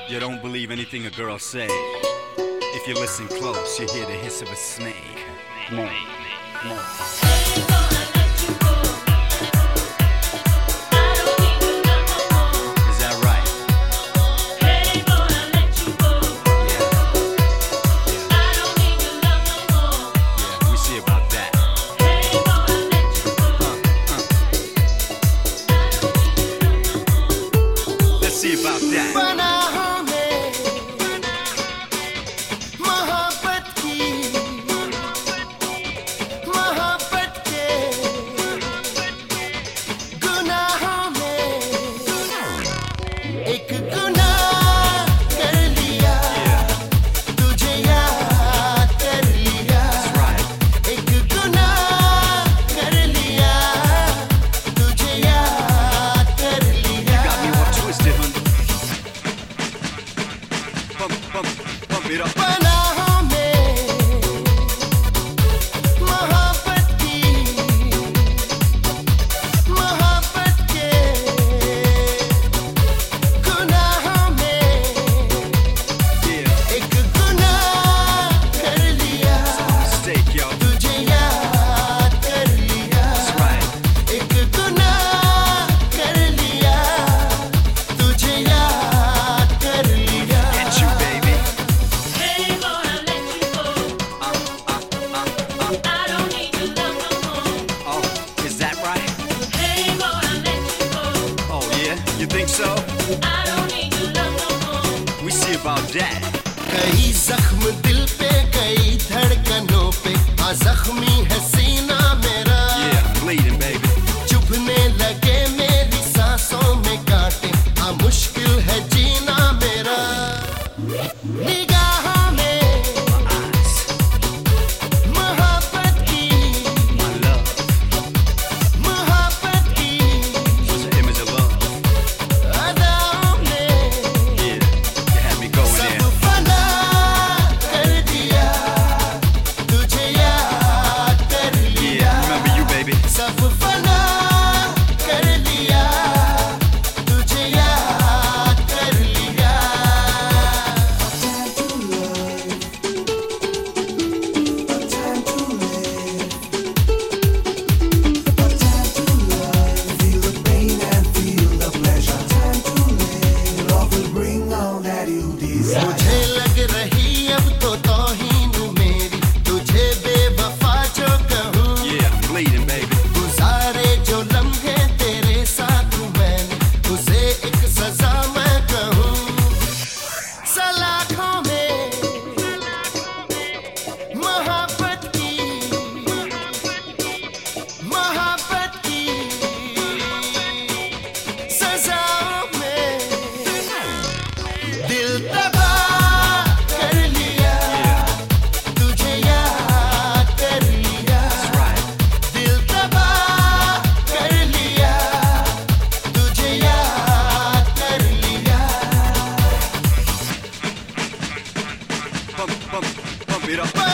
You don't believe anything a girl say. If you listen close, you hear the hiss of a snake. No. See about that. पनाहों में मोहब्बत की, मोहब्बत के गुनाहों में एक गुनाह कर लिया, तुझे याद कर लिया। एक गुनाह कर लिया, तुझे याद कर लिया। Pump it up. पनाहों में मोहब्बत की, मोहब्बत के गुनाहों में एक गुनाह कर लिया, Mistake, yo. तुझे याद कर लिया। That's right. एक गुनाह कर लिया, तुझे याद कर लिया। Get you, baby. Hey boy, I let you go. I don't need your love no more. Oh, is that right? Hey boy, I let you go. Oh, yeah? You think so? I don't need your love no more. We see about that. कई जख्म दिल पे, कई धड़कनों पे, हाँ जख्मी है सीना मेरा। Yeah, I'm bleeding, baby. चुभने लगे मेरी सांसों में कांटे, हाँ मुश्किल है जीना मेरा। निगाहों में Eyes, मोहब्बत की, my love. मोहब्बत की What's the image of love? अदाओं में Yeah, you had me going सब there. फना कर दिया, तुझे याद कर लिया। Yeah, remember you, baby. सब फना कर दिया, तुझे याद कर लिया। मुझे लग रही अब तो तौहीन मेरी, तुझे बेवफा जो कहूँ। Yeah, I'm bleeding, baby. गुजारे जो लम्हे तेरे साथ मैंने, उसे एक सजा मैं कहूँ। सलाखों में मोहब्बत की, मोहब्बत की सजाओं में दिल तबाह कर लिया, तुझे याद कर लिया। That's right. दिल तबाह कर लिया, तुझे याद कर लिया। Pump it up.